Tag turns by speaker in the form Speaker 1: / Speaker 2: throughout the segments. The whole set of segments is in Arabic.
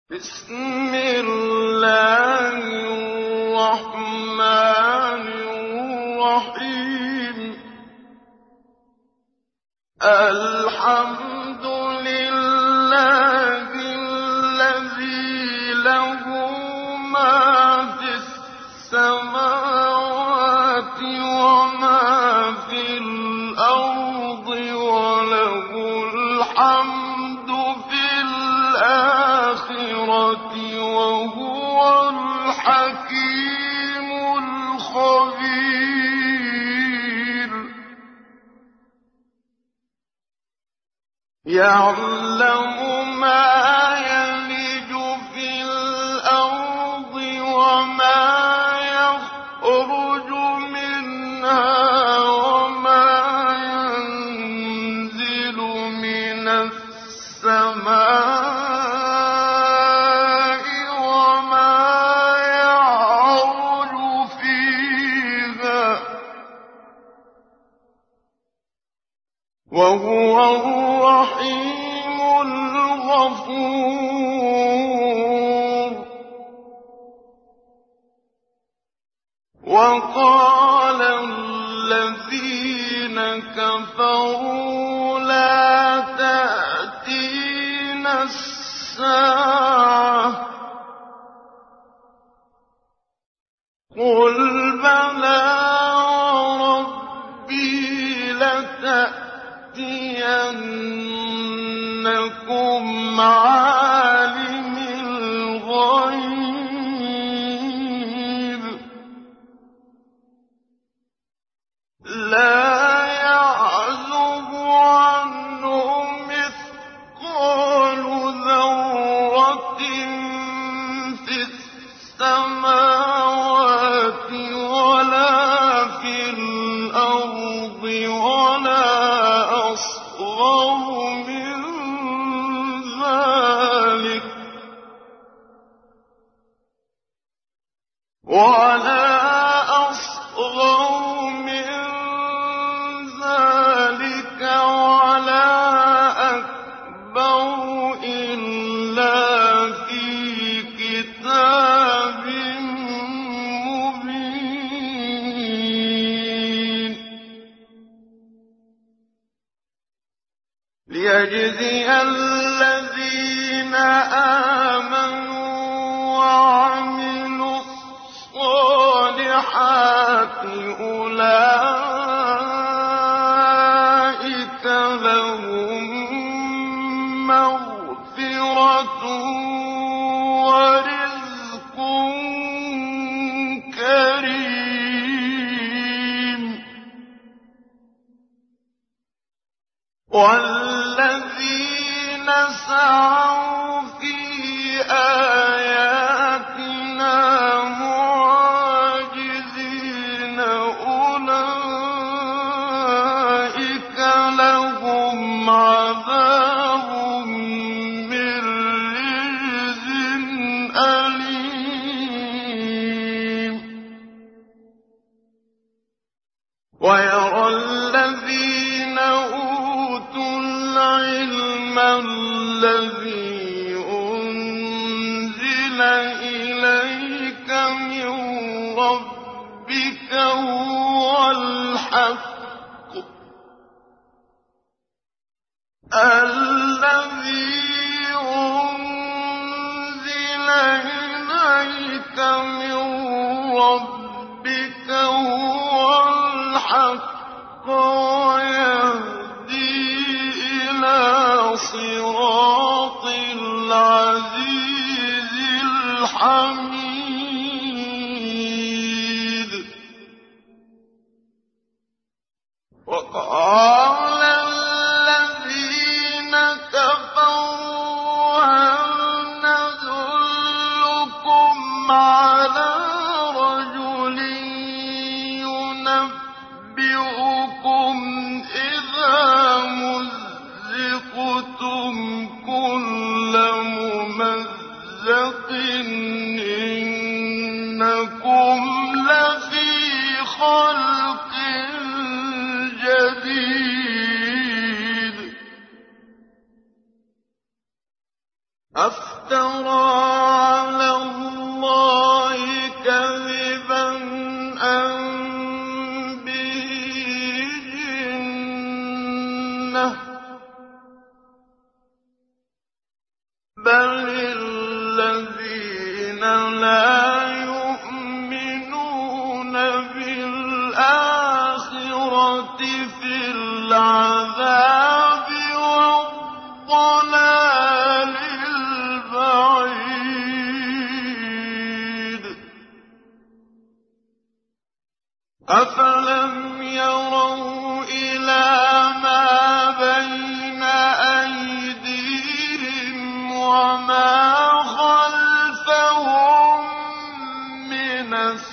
Speaker 1: بسم الله الرحمن الرحيم. الحمد لله الذي له ما في السماوات وما في الأرض وله الحمد في الآخرة وهو الحكيم الخبير. يعلم ما يلج في الأرض وما يخرج منها وما ينزل من السماء وما يعرج فيها، وهو الرحيم الغفور. وقال الذين كفروا لا تأتينا الساعة قل بلى وربي لتأتينكم عالم الغيب لا يعزب عنه مثقال ذرة في السماوات ولا في الأرض ولا أصغر من ذلك ولا أكبر إلا في كتاب مبين. ليجزي الذين آمنوا وعملوا الصالحات أولئك لهم مغفرة ورزق كريم. والذين سعوا في آياتنا معاجزين أولئك لهم عذاب من رجز أليم. ويرى الذين أوتوا العلم الذي أنزل إليك من ربك هو الحق الذي أنزل إليك من ربك هو الحق ويهدي إلى صراط العزيز الحميد. وقال الذين كفروا هل ندلكم على رجل ينبئكم إذا مزقتم كل ممزق إنكم لفي خلق جديد. أفترى على الله كذبا أم به جنة بل الذين لا يؤمنون بالآخرة في العذاب والضلال البعيد أفلم يروا إلى ما بين أيديهم وما خلفهم من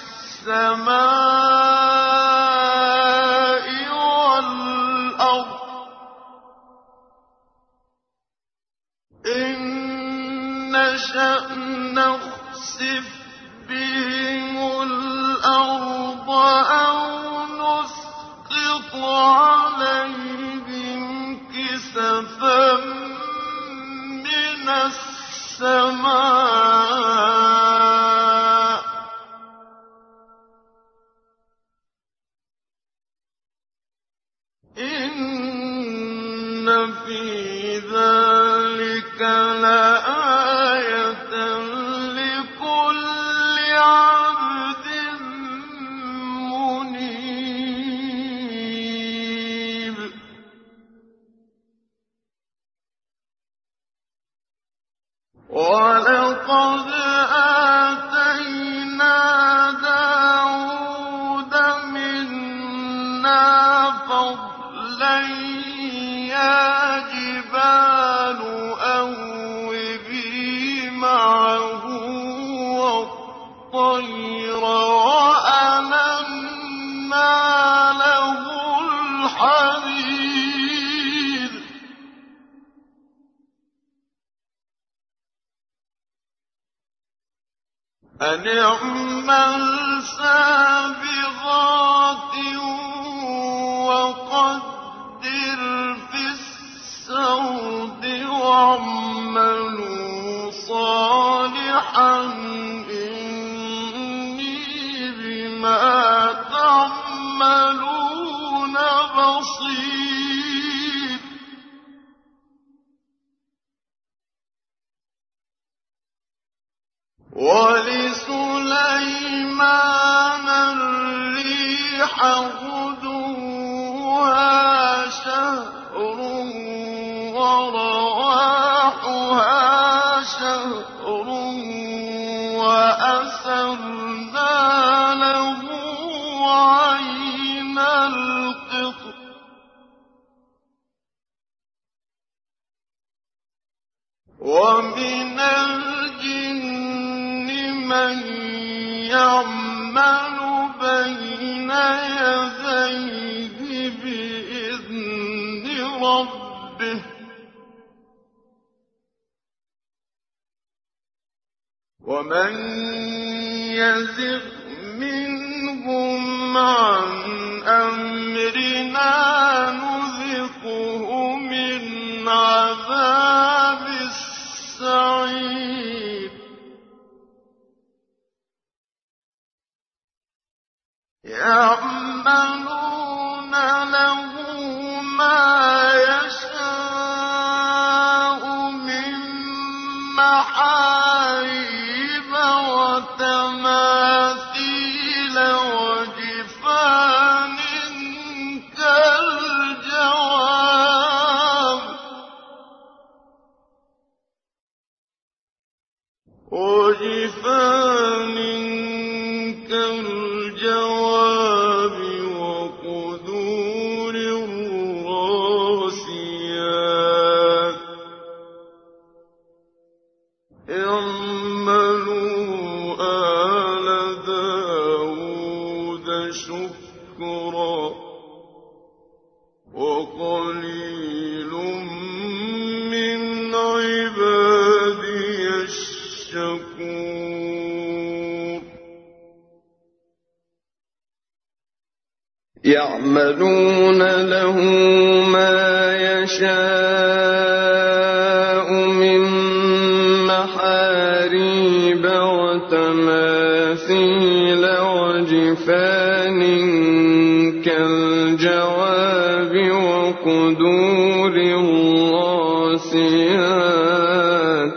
Speaker 1: السماء والأرض إن نشأ نخسف بهم الأرض أو نسقط عليهم كسفا من السماء إن في ذلك لآية لكل عبد منيب ولقد آتينا داود منا فضلا يا جبال أوبي معه والطير وألنا له الحديد أن اعمل سابغات وقدر في السرد واعملوا صالحا إني بما تعملون بصير ولسليمان الريح غدوها شهر ورواحها شهر وأسرنا له عين القطر ومن الجن من يعمل بين يديه بإذن ربه ومن يزغ منهم عن أمرنا نذقه من عذاب السعير يعملون له ما يشاء من محاريب وتماثيل وجفان كالجواب وقدور الراسيات اعملوا آل داود شكرا وقليل من عبادي الشكور يعملون له ما يشاء من محاريب وزرابيب وتماثيل وجفان كالجواب وقدور الراسيات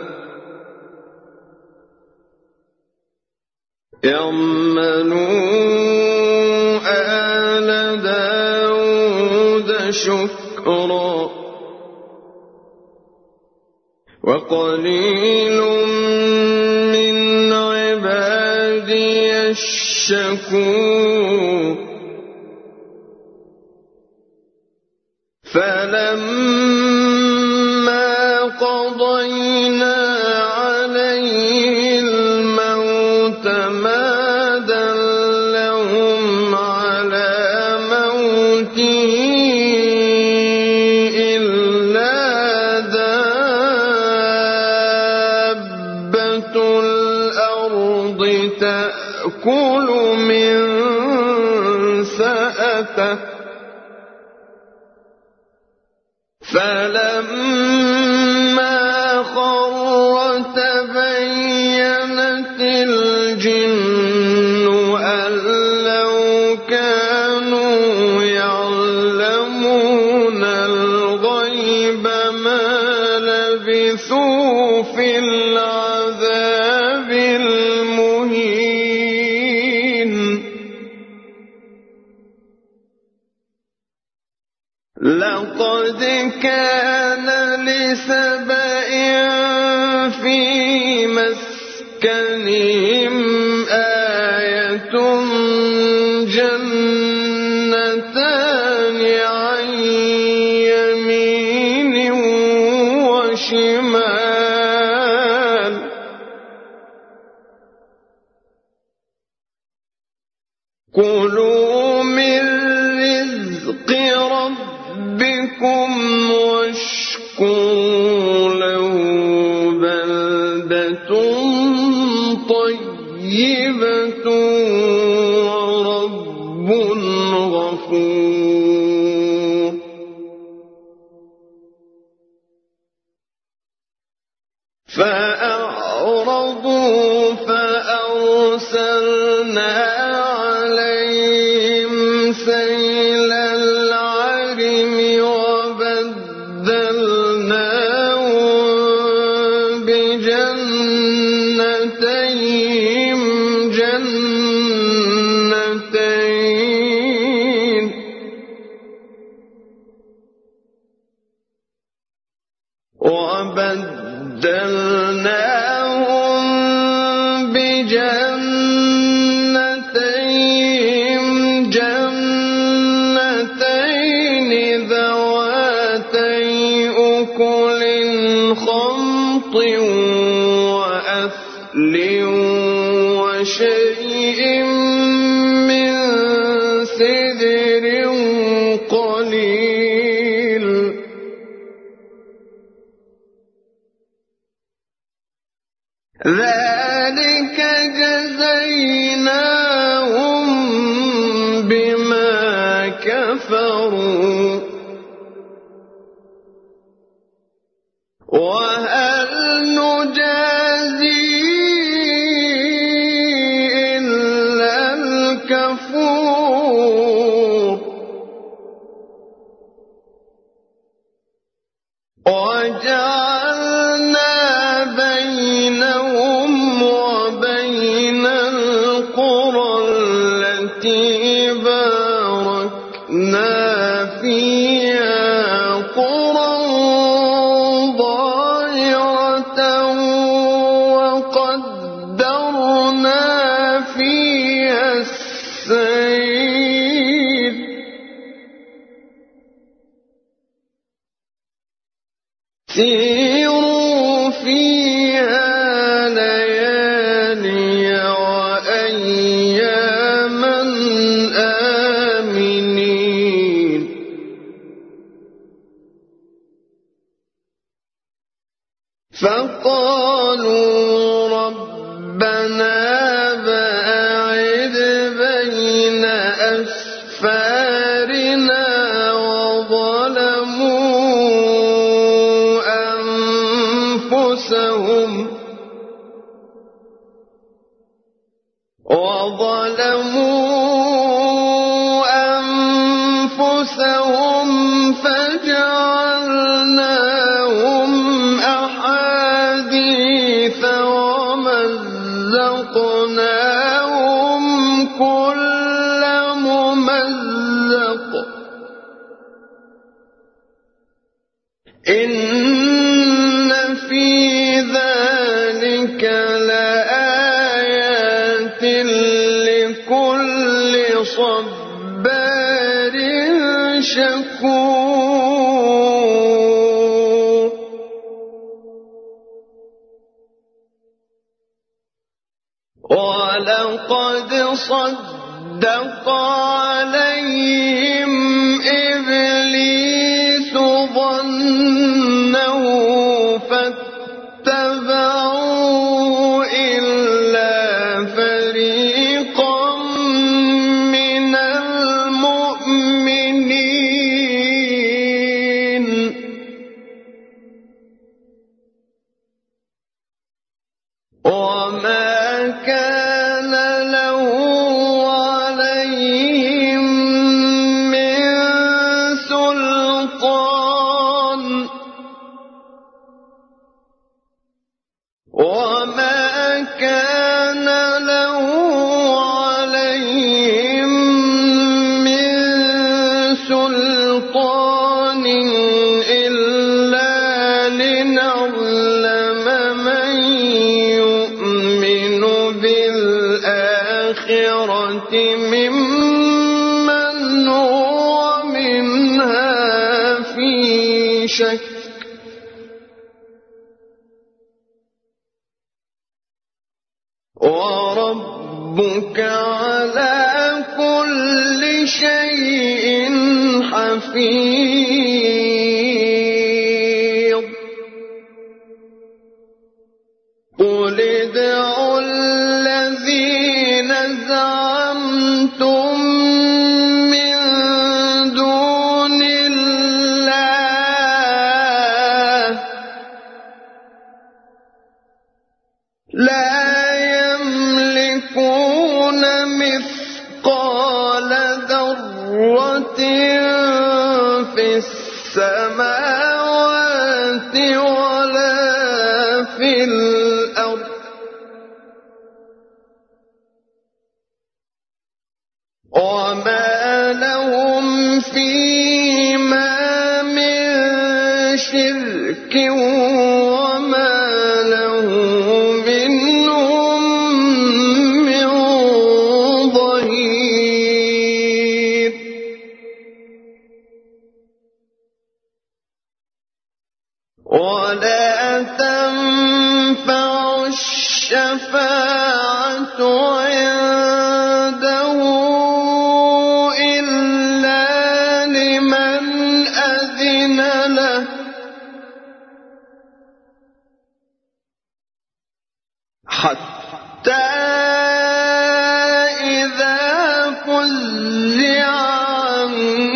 Speaker 1: اعملوا آل داود شكرا وقليل من عبادي الشكور فلما قضينا عليه الموت ما دلهم على موته إلا دابة الأرض تأكل من سأته فلما خر تبينت الجن أن لو كانوا يعلمون الغيب ما لبثوا في العذاب المهين لقد كان لسبإ في مسكنهم آية جنتان عن يمين وشمال كلوا من رزق ربكم واشكروا له بلدة طيبة ورب غفور فأعرضوا فأرسلنا عليهم سيل العرم وبدلناهم بجنتيهم جنتين ذواتي أكل خمط وأثل وشيء من سدر قليل ذلك جزيناهم بما كفروا وهل نجازي إلا الكفور وجعلنا بينهم وبين القرى وظلموا أنفسهم فجعلناهم أحاديث ومزقناهم كل ممزق إن في ذلك لآيات لكل صبار شكور ولقد صدق عليهم إبليس ظنه فاتبعوا إلا فريقا من المؤمنين وما كان له عليهم من سلطان وما كان له عليهم من سلطان إلا لنعلم من يؤمن بالآخرة ممن هو منها في شك وربك على كل شيء حفيظ قل ادعوا الذين زعمتم من دون الله لا يملكون مثقال ذرة في السماوات ولا في الأرض وما لهم فيما من شرك وما له منهم من ظهير ولا تنفع الشفاعة عنده إلا لمن أذن له حتى إذا فزع عن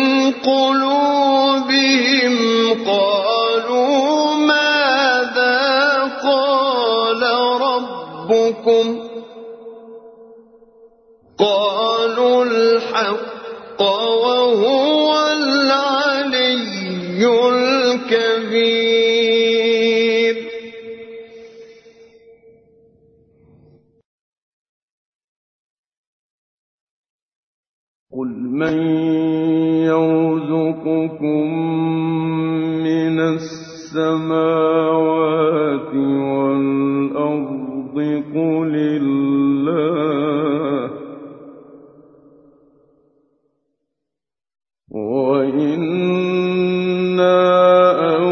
Speaker 1: قلوبهم قالوا ماذا قال ربكم قالوا الحق وهو العلي الكبير قل من يرزقكم من السماوات والأرض قل الله وإنا أو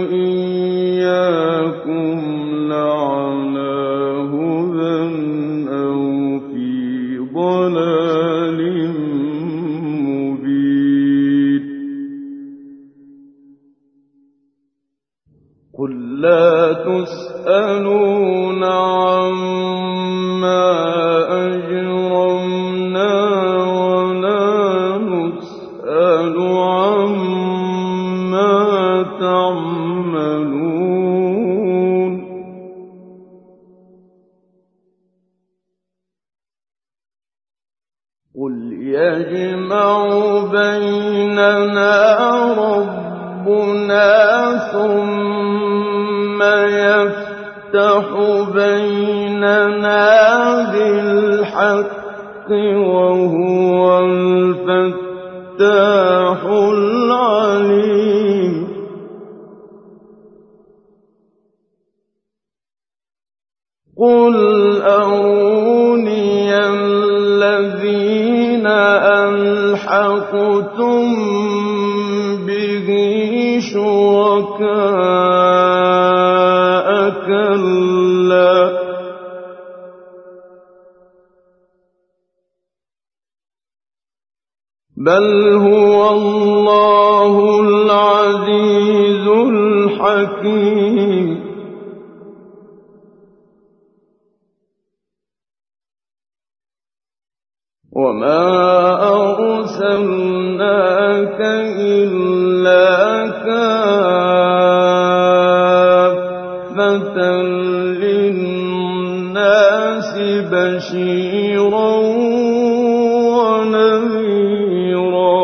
Speaker 1: إياكم لعلى هدى أو في ضلال مبين قل لا تسألون عما قُلْ يَجْمَعُ بَيْنَنَا رَبُّنَا ثُمَّ يَفْتَحُ بَيْنَنَا بِالْحَقِّ وَهُوَ الْفَتَّاحُ الْعَلِيمُ قُلْ أَرُونِيَ الَّذِينَ أَلْحَقْتُم بِهِ شُرَكَاءَ كَلَّا ۚ بَلْ هُوَ اللَّهُ الْعَزِيزُ الْحَكِيمُ وَمَا أَرْسَلْنَاكَ إِلَّا كَافَّةً لِّلنَّاسِ بَشِيرًا وَنَذِيرًا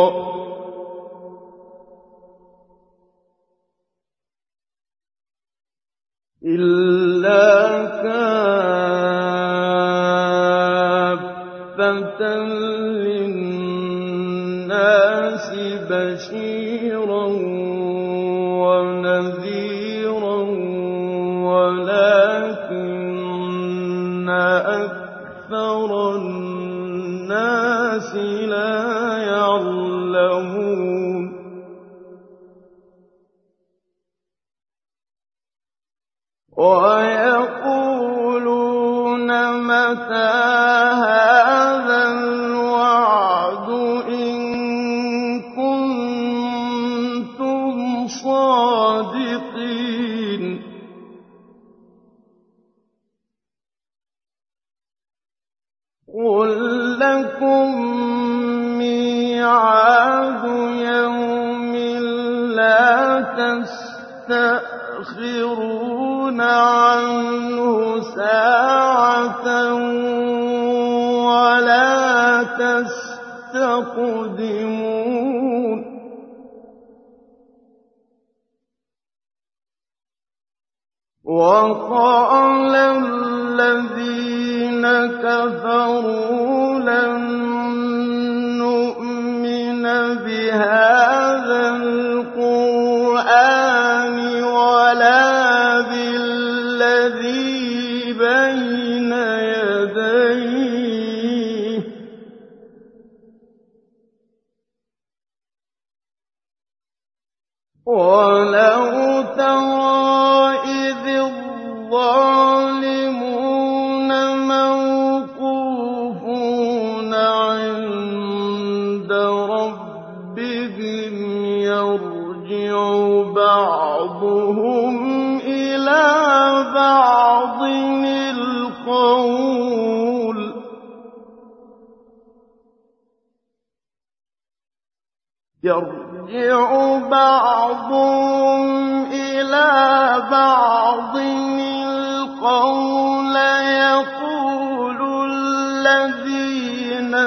Speaker 1: وَلَٰكِنَّ أَكْثَرَ النَّاسِ لَا يَعْلَمُونَ وَيَقُولُونَ مَتَىٰ هَٰذَا الْوَعْدُ إِن كُنتُمْ صَادِقِينَ قُل لَّكُم مِّيعَادُ يَوْمٍ لَّا تَسْتَأْخِرُونَ عَنْهُ سَاعَةً وَلَا تَسْتَقْدِمُونَ وَقَالَ الَّذِينَ كَفَرُوا لَن نُّؤْمِنَ بِهَٰذَا الْقُرْآنِ وَلَا بِالَّذِي بَيْنَ يَدَيْهِ وَلَوْ تَرَىٰ إِذِ الظَّالِمُونَ مَوْقُوفُونَ عِندَ رَبِّهِمْ يَرْجِعُ بَعْضُهُمْ إِلَىٰ بَعْضٍ الْقَوْلَ يَقُولُ الَّذِينَ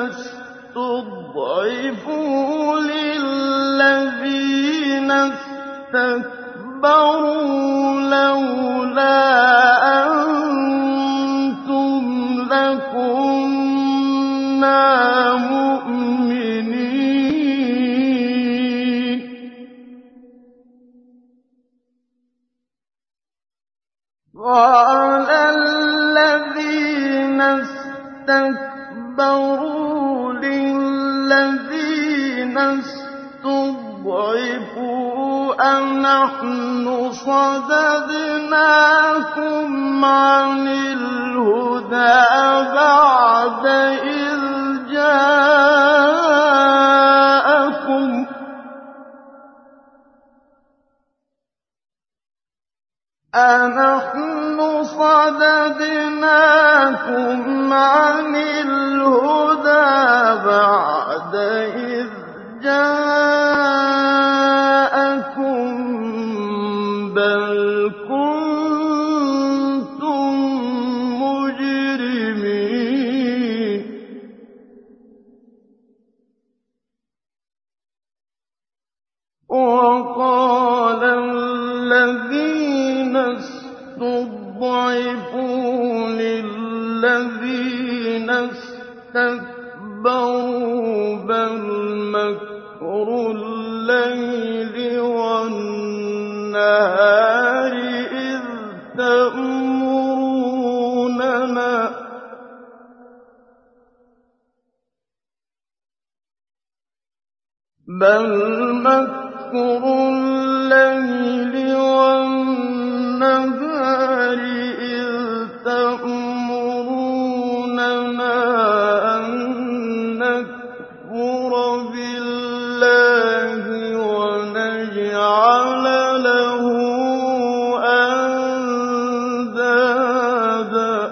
Speaker 1: اسْتُضْعِفُوا لِلَّذِينَ اسْتَكْبَرُوا لَوْلَا أَنتُمْ لَكُنَّا مُؤْمِنِينَ قَالَ الَّذِينَ اسْتَكْبَرُوا لِلَّذِينَ اسْتُضْعِفُوا أَنَحْنُ صَدَدْنَاكُمْ عَنِ الْهُدَىٰ بَعْدَ إِذْ جَاءَكُمْ ۖ أَنَحْنُ صَدَدْنَاكُمْ عَنِ الْهُدَىٰ بَعْدَ إِذْ جَاءَكُم ۖ بَلْ كُنتُم مُّجْرِمِينَ الَّذِينَ اسْتَكْبَرُوا بَلْ مَكْرُ اللَّيْلِ وَالنَّهَارِ إِذْ تَأْمُرُونَنَا أَن نَّكْفُرَ بِاللَّهِ وَنَجْعَلَ لَهُ أَندَادًا ۚ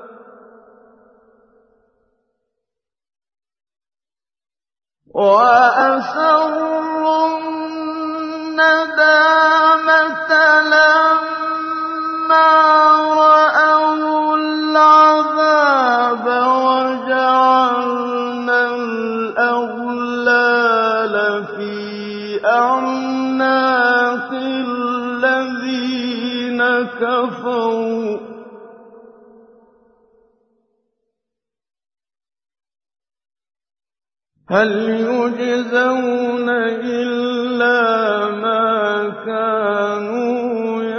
Speaker 1: وَأَسَرُّوا النَّدَامَةَ لَمَّا رَأَوُا الْعَذَابَ وَجَعَلْنَا الْأَغْلَالَ فِي أَعْنَاقِ الَّذِينَ كَفَرُوا هَلْ يُجْزَوْنَ إِلَّا مَا كَانُوا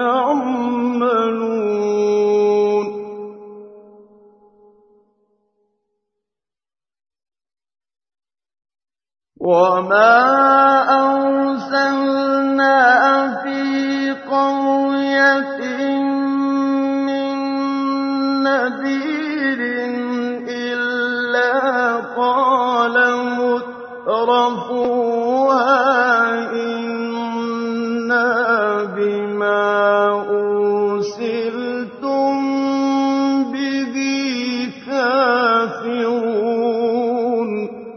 Speaker 1: يَعْمَلُونَ وَمَا أَرْسَلْنَا فِي قَرْيَةٍ مِّن نَّذِيرٍ إِلَّا قَالَ مُتْرَفُوهَا إِنَّا بِمَا أُرْسِلْتُم بِهِ كَافِرُونَ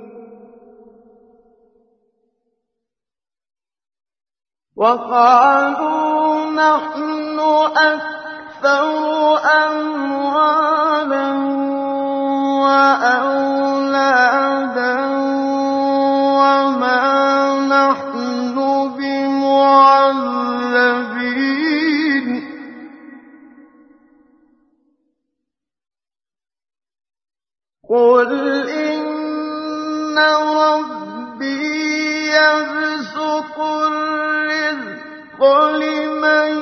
Speaker 1: وَقَالُوا نَحْنُ أَكْثَرُ أَمْوَالًا وَأَوْلَادًا وَمَا نَحْنُ بِمُعَذَّبِينَ قُلْ إِنَّ رَبِّي يَبْسُطُ الرِّزْقَ لِمَن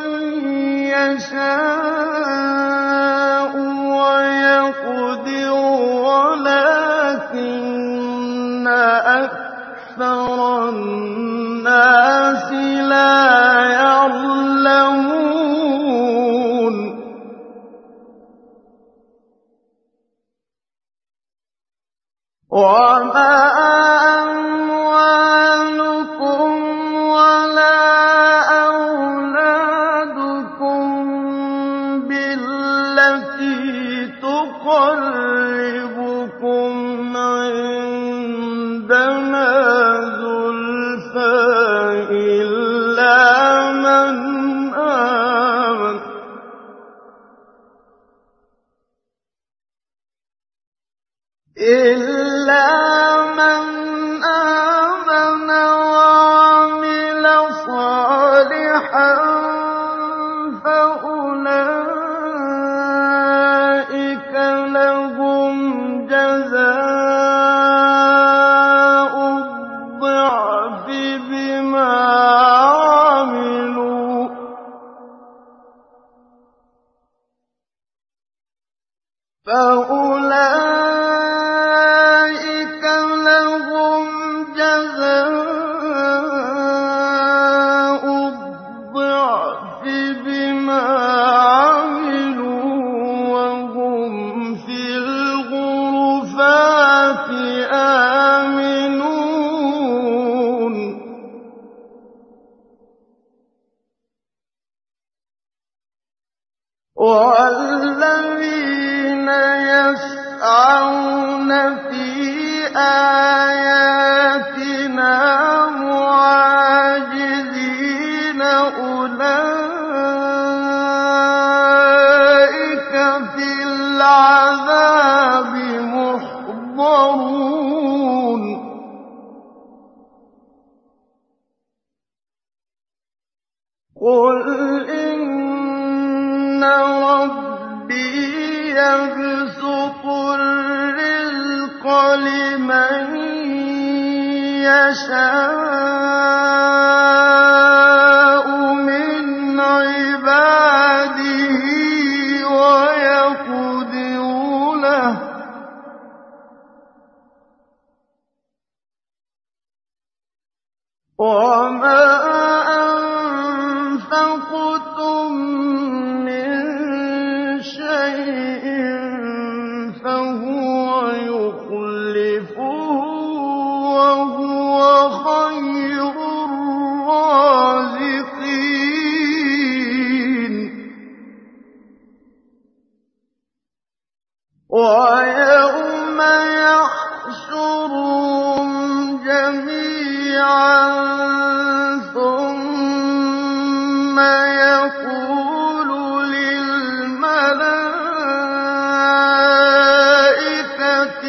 Speaker 1: يَشَاءُ وَيَقْدِرُ وَلَٰكِنَّ أَكْثَرَ النَّاسِ لَا يَعْلَمُونَ وَمَا أَمْوَالُكُمْ وَلَا أَوْلَادُكُم بِالَّتِي تُقَرِّبُكُمْ عِندَنَا زُلْفَىٰ إِلَّا مَنْ آمَنَ وَعَمِلَ صَالِحًا فَأُولَٰئِكَ لَهُمْ جَزَاءُ الضِّعْفِ بِمَا عَمِلُوا وَهُمْ فِي الْغُرُفَاتِ آمِنُونَ وَالَّذِينَ يَسْعَوْنَ فِي آيَاتِنَا مُعَاجِزِينَ أُولَٰئِكَ فِي الْعَذَابِ مُحْضَرُونَ قُلْ إِنَّ رَبِّي يَبْسُطُ الرِّزْقَ لِمَن يَشَاءُ مِنْ عِبَادِهِ وَيَقْدِرُ لَهُ ۚ وَمَا أَنفَقْتُم مِّن شَيْءٍ فَهُوَ يُخْلِفُهُ ۖ وَهُوَ خَيْرُ الرَّازِقِينَ. وَيَوْمَ يَحْشُرُهُمْ جَمِيعًا ثُمَّ يَقُولُ لِلْمَلَائِكَةِ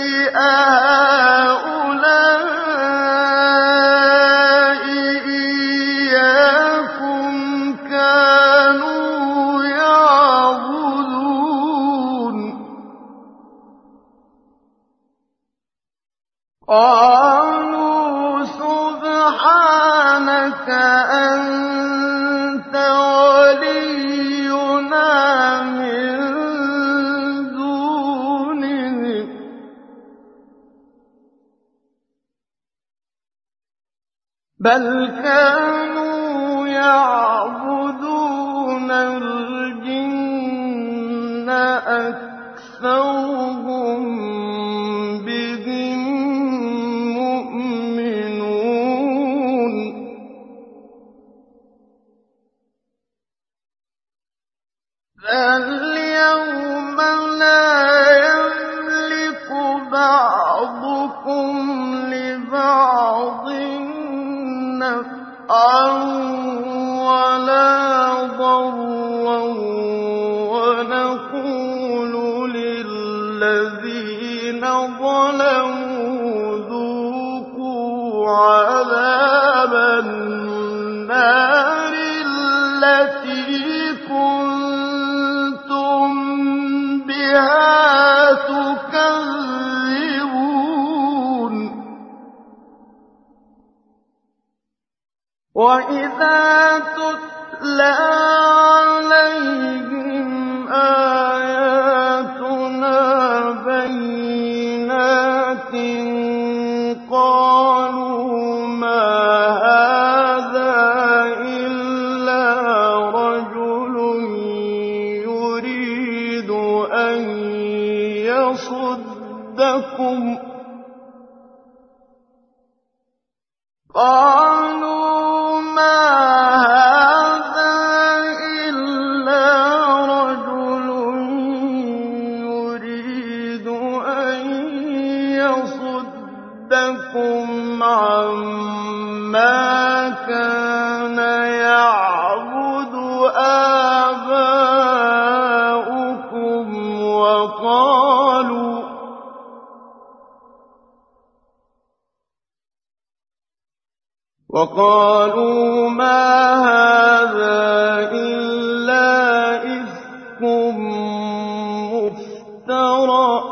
Speaker 1: أَهَٰؤُلَاءِ إِيَّاكُمْ كَانُوا يَعْبُدُونَ ۚ قَالُوا سُبْحَانَكَ أَنتَ وَلِيُّنَا مِن دُونِهِم ۖ بَلْ كَانُوا يَعْبُدُونَ الْجِنَّ أَكْثَرُهُم بِهِم مُّؤْمِنُونَ. فَالْيَوْمَ لَا يَمْلِكُ بَعْضُكُمْ لِبَعْضٍ نَّفْعًا وَلَا ضَرًّا وَنَقُولُ لِلَّذِينَ ظَلَمُوا ذُوقُوا عَذَابَ النَّارِ الَّتِي كُنتُم بِهَا تُكَذِّبُونَ. وَإِذَا تُتْلَىٰ عَلَيْهِمْ آيَاتُنَا بَيِّنَاتٍ قَالُوا مَا هَٰذَا إِلَّا رَجُلٌ يُرِيدُ أَن يَصُدَّكُمْ عَمَّا كَانَ يَعْبُدُ آبَاؤُكُمْ وَقَالُوا مَا هَٰذَا إِلَّا إِفْكٌ مُّفْتَرًى ۚ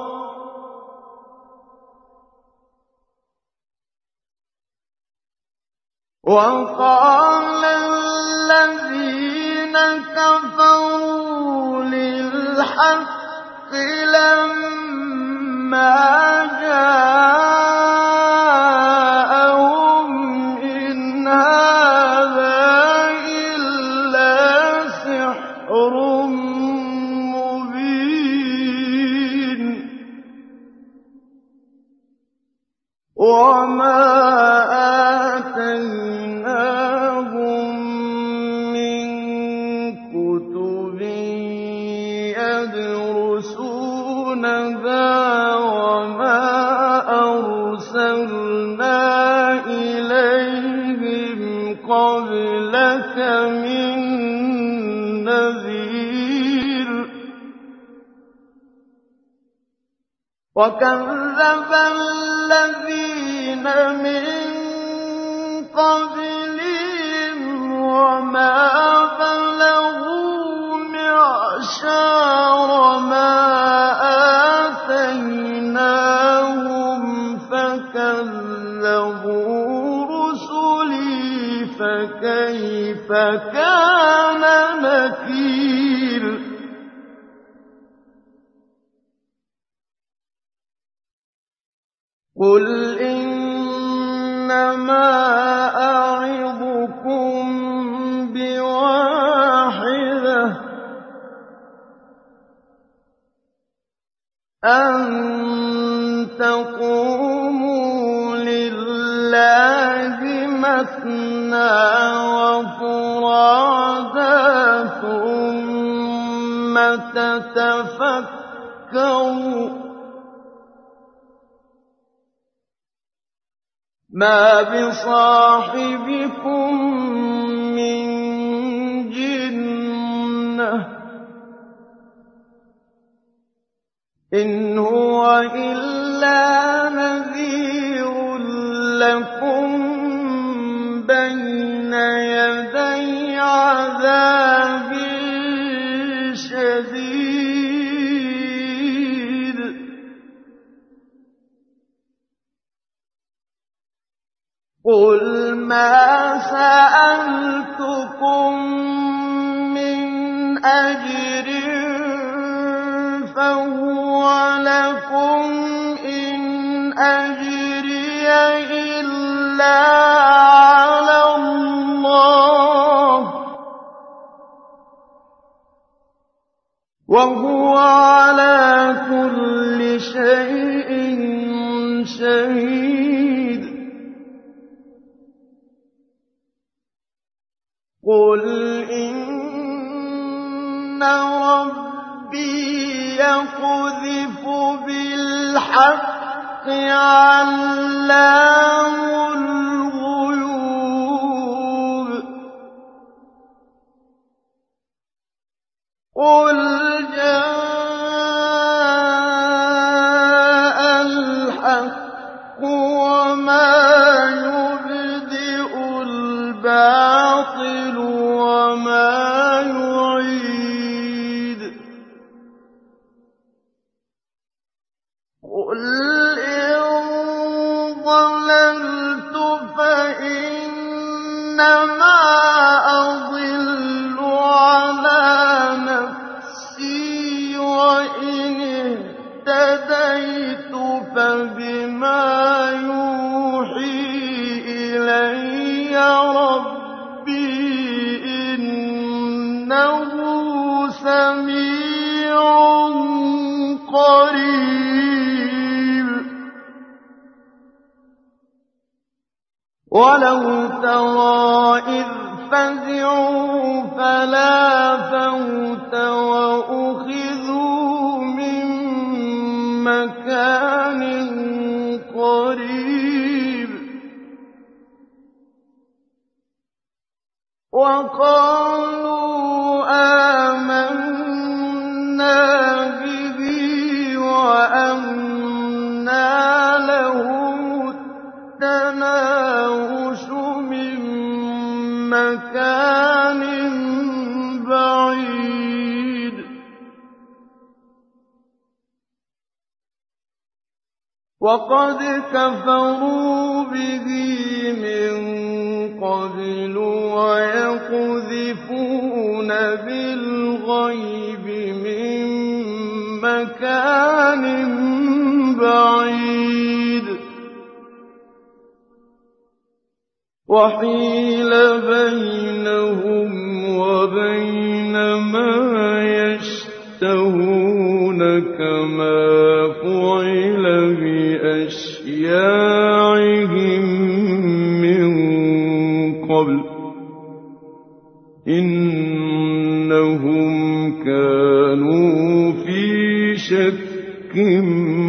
Speaker 1: وَقَالَ الَّذِينَ كَفَرُوا لِلْحَقِّ لَمَّا جَاءَهُمْ إِنْ هَٰذَا إِلَّا سِحْرٌ مُّبِينٌ. وَمَا آتَيْنَاهُم مِّن كُتُبٍ يَدْرُسُونَهَا وَمَا أَرْسَلْنَا إِلَيْهِمْ قَبْلَكَ مِن نَّذِيرٍ. وَكَذَّبَ الَّذِينَ مِن قَبْلِهِمْ وَمَا بَلَغُوا مِعْشَارَ مَا كان نكير قل إنما أعظكم بواحدة أن تقوموا لله مثنى وفرادا ثم تتفكروا ما بصاحبكم من جنة إن هو إلا نذير لكم بين يدي عذاب شديد قل ما سألتكم من أجر فهو لكم إن أجري إلا على الله وهو على كل شيء شهيد قل إن ربي يقذف بالحق علام الغيوب قل جاء الحق وما يبدئ الباطل وما يعيد قل إن ضللت فإنما أضل على نفسي وإن اهتديت فبما يوحي إلي ربي إنه سميع قريب ولو ترى إذ فزعوا فلا فوت وأخذوا من مكان قريب وقالوا آمنا به وأنى لهم التناوش من مكان بعيد وقد كفروا به من قبل ويقذفون بالغيب من مكان بعيد وحيل بينهم وبين ما يشتهون كما فعل بأشياعهم من قبل إنهم كانوا في شك